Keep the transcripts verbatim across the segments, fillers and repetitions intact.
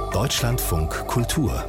Deutschlandfunk Kultur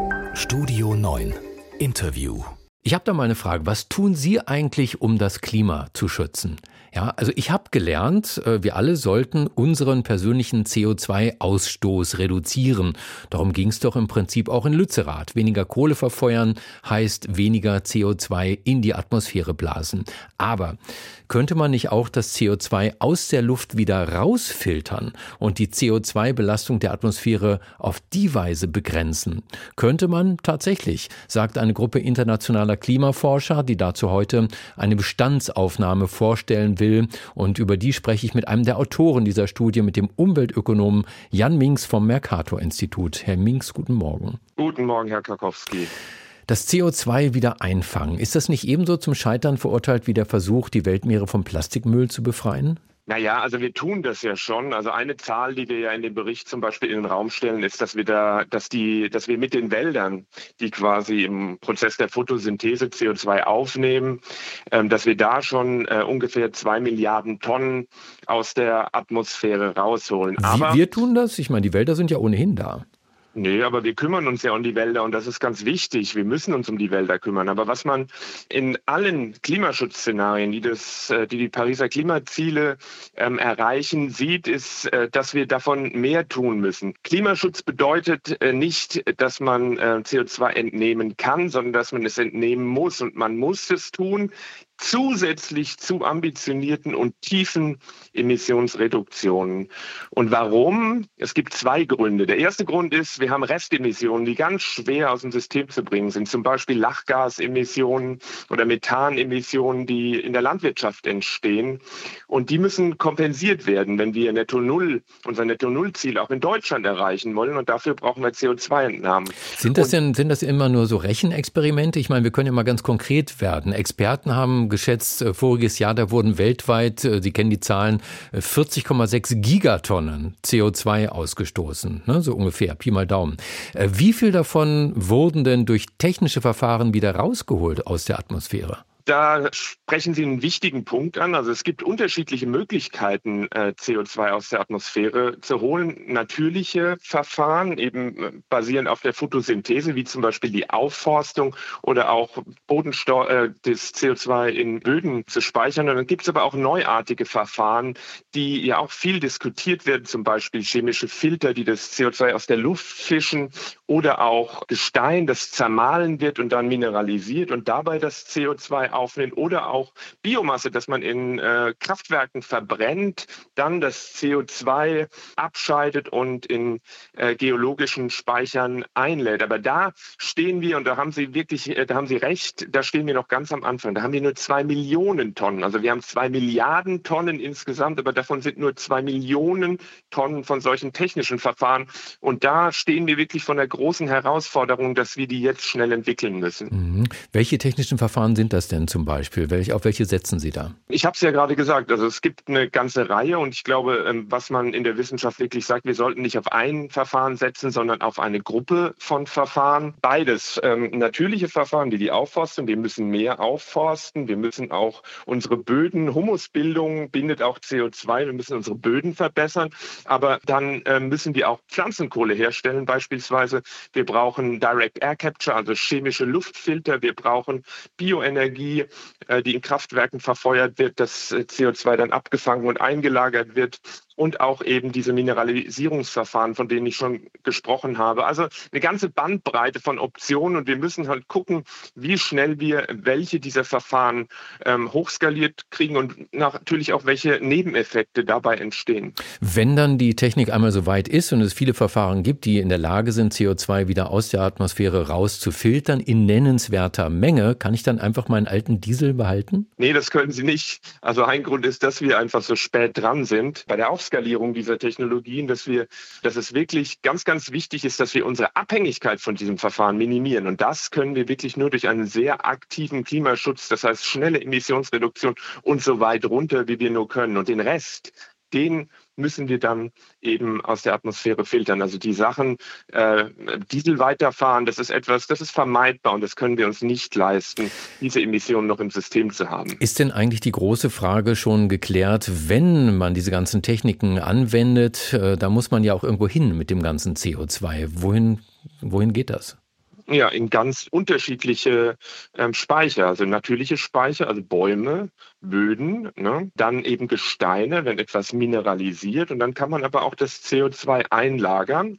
Studio neun Interview. Ich habe da mal eine Frage. Was tun Sie eigentlich, um das Klima zu schützen? Ja, also ich habe gelernt, wir alle sollten unseren persönlichen C O zwei Ausstoß reduzieren. Darum ging es doch im Prinzip auch in Lützerath. Weniger Kohle verfeuern heißt weniger C O zwei in die Atmosphäre blasen. Aber könnte man nicht auch das C O zwei aus der Luft wieder rausfiltern und die C O zwei Belastung der Atmosphäre auf die Weise begrenzen? Könnte man tatsächlich, sagt eine Gruppe internationaler Klimaforscher, die dazu heute eine Bestandsaufnahme vorstellen will. Und über die spreche ich mit einem der Autoren dieser Studie, mit dem Umweltökonomen Jan Minks vom Mercator-Institut. Herr Minks, guten Morgen. Guten Morgen, Herr Karkowski. Das C O zwei wieder einfangen, ist das nicht ebenso zum Scheitern verurteilt wie der Versuch, die Weltmeere vom Plastikmüll zu befreien? Naja, also wir tun das ja schon. Also eine Zahl, die wir ja in dem Bericht zum Beispiel in den Raum stellen, ist, dass wir da, dass die, dass wir mit den Wäldern, die quasi im Prozess der Photosynthese C O zwei aufnehmen, ähm, dass wir da schon äh, ungefähr zwei Milliarden Tonnen aus der Atmosphäre rausholen. Aber Wie, wir tun das? Ich meine, die Wälder sind ja ohnehin da. Nee, aber wir kümmern uns ja um die Wälder und das ist ganz wichtig. Wir müssen uns um die Wälder kümmern. Aber was man in allen Klimaschutzszenarien, die das, die, die Pariser Klimaziele ähm, erreichen, sieht, ist, äh, dass wir davon mehr tun müssen. Klimaschutz bedeutet äh, nicht, dass man äh, C O zwei entnehmen kann, sondern dass man es entnehmen muss. Und man muss es tun, zusätzlich zu ambitionierten und tiefen Emissionsreduktionen. Und warum? Es gibt zwei Gründe. Der erste Grund ist, wir haben Restemissionen, die ganz schwer aus dem System zu bringen sind. Zum Beispiel Lachgasemissionen oder Methanemissionen, die in der Landwirtschaft entstehen. Und die müssen kompensiert werden, wenn wir Netto Null, unser Netto Null-Ziel auch in Deutschland erreichen wollen. Und dafür brauchen wir C O zwei Entnahmen. Sind das denn, sind das immer nur so Rechenexperimente? Ich meine, wir können ja mal ganz konkret werden. Experten haben geschätzt, voriges Jahr, da wurden weltweit, Sie kennen die Zahlen, vierzig Komma sechs Gigatonnen C O zwei ausgestoßen, ne, so ungefähr, Pi mal Daumen. Wie viel davon wurden denn durch technische Verfahren wieder rausgeholt aus der Atmosphäre? Da sprechen Sie einen wichtigen Punkt an. Also es gibt unterschiedliche Möglichkeiten, C O zwei aus der Atmosphäre zu holen. Natürliche Verfahren, eben basierend auf der Photosynthese, wie zum Beispiel die Aufforstung oder auch Bodenstau- äh, das C O zwei in Böden zu speichern. Und dann gibt es aber auch neuartige Verfahren, die ja auch viel diskutiert werden, zum Beispiel chemische Filter, die das C O zwei aus der Luft fischen oder auch Gestein, das zermahlen wird und dann mineralisiert und dabei das C O zwei aufnimmt oder auch Biomasse, dass man in äh, Kraftwerken verbrennt, dann das C O zwei abscheidet und in äh, geologischen Speichern einlädt. Aber da stehen wir, und da haben Sie wirklich, äh, da haben Sie recht, da stehen wir noch ganz am Anfang. Da haben wir nur zwei Millionen Tonnen. Also wir haben zwei Milliarden Tonnen insgesamt, aber davon sind nur zwei Millionen Tonnen von solchen technischen Verfahren. Und da stehen wir wirklich vor einer großen Herausforderung, dass wir die jetzt schnell entwickeln müssen. Mhm. Welche technischen Verfahren sind das denn zum Beispiel? Welche, auf welche setzen Sie da? Ich habe es ja gerade gesagt, also es gibt eine ganze Reihe und ich glaube, was man in der Wissenschaft wirklich sagt, wir sollten nicht auf ein Verfahren setzen, sondern auf eine Gruppe von Verfahren. Beides, ähm, natürliche Verfahren wie die Aufforstung, wir müssen mehr aufforsten, wir müssen auch unsere Böden, Humusbildung bindet auch C O zwei, wir müssen unsere Böden verbessern, aber dann äh, müssen wir auch Pflanzenkohle herstellen beispielsweise. Wir brauchen Direct Air Capture, also chemische Luftfilter, wir brauchen Bioenergie, die in Kraftwerken verfeuert wird, dass C O zwei dann abgefangen und eingelagert wird. Und auch eben diese Mineralisierungsverfahren, von denen ich schon gesprochen habe. Also eine ganze Bandbreite von Optionen. Und wir müssen halt gucken, wie schnell wir welche dieser Verfahren ähm, hochskaliert kriegen und natürlich auch welche Nebeneffekte dabei entstehen. Wenn dann die Technik einmal so weit ist und es viele Verfahren gibt, die in der Lage sind, C O zwei wieder aus der Atmosphäre rauszufiltern in nennenswerter Menge, kann ich dann einfach meinen alten Diesel behalten? Nee, das können Sie nicht. Also ein Grund ist, dass wir einfach so spät dran sind bei der Aufskalierung dieser Technologien, dass wir, dass es wirklich ganz, ganz wichtig ist, dass wir unsere Abhängigkeit von diesem Verfahren minimieren. Und das können wir wirklich nur durch einen sehr aktiven Klimaschutz, das heißt schnelle Emissionsreduktion und so weit runter, wie wir nur können. Und den Rest, den müssen wir dann eben aus der Atmosphäre filtern. Also die Sachen, äh, Diesel weiterfahren, das ist etwas, das ist vermeidbar und das können wir uns nicht leisten, diese Emissionen noch im System zu haben. Ist denn eigentlich die große Frage schon geklärt, wenn man diese ganzen Techniken anwendet, äh, da muss man ja auch irgendwo hin mit dem ganzen C O zwei. Wohin, wohin geht das? Ja, in ganz unterschiedliche ähm, Speicher, also natürliche Speicher, also Bäume, Böden, ne? Dann eben Gesteine, wenn etwas mineralisiert. Und dann kann man aber auch das C O zwei einlagern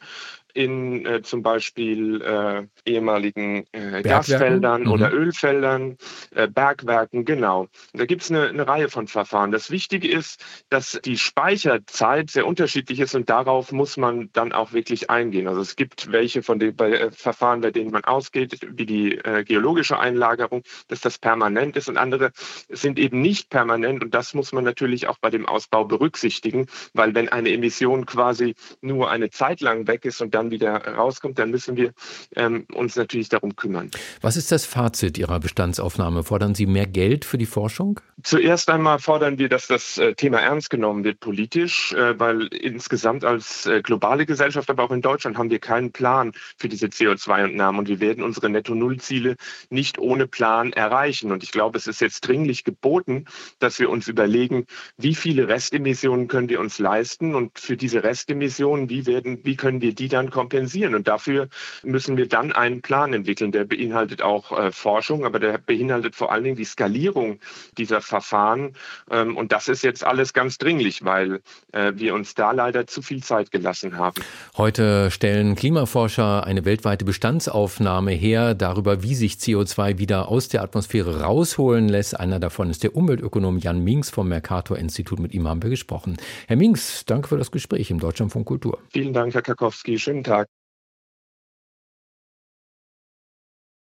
in äh, zum Beispiel äh, ehemaligen äh, Gasfeldern mhm. oder Ölfeldern, äh, Bergwerken, genau. Da gibt es eine, eine Reihe von Verfahren. Das Wichtige ist, dass die Speicherzeit sehr unterschiedlich ist und darauf muss man dann auch wirklich eingehen. Also es gibt welche von den bei, äh, Verfahren, bei denen man ausgeht, wie die äh, geologische Einlagerung, dass das permanent ist und andere sind eben nicht permanent und das muss man natürlich auch bei dem Ausbau berücksichtigen, weil wenn eine Emission quasi nur eine Zeit lang weg ist und dann wieder rauskommt, dann müssen wir ähm, uns natürlich darum kümmern. Was ist das Fazit Ihrer Bestandsaufnahme? Fordern Sie mehr Geld für die Forschung? Zuerst einmal fordern wir, dass das äh, Thema ernst genommen wird politisch, äh, weil insgesamt als äh, globale Gesellschaft, aber auch in Deutschland haben wir keinen Plan für diese C O zwei Entnahmen und wir werden unsere Netto-Null-Ziele nicht ohne Plan erreichen. Und ich glaube, es ist jetzt dringlich geboten, dass wir uns überlegen, wie viele Restemissionen können wir uns leisten und für diese Restemissionen, wie werden, wie können wir die dann kompensieren. Und dafür müssen wir dann einen Plan entwickeln. Der beinhaltet auch äh, Forschung, aber der beinhaltet vor allen Dingen die Skalierung dieser Verfahren. Ähm, und das ist jetzt alles ganz dringlich, weil äh, wir uns da leider zu viel Zeit gelassen haben. Heute stellen Klimaforscher eine weltweite Bestandsaufnahme her darüber, wie sich C O zwei wieder aus der Atmosphäre rausholen lässt. Einer davon ist der Umweltökonom Jan Minks vom Mercator-Institut. Mit ihm haben wir gesprochen. Herr Minks, danke für das Gespräch im Deutschlandfunk Kultur. Vielen Dank, Herr Karkowski. Schönen Tag.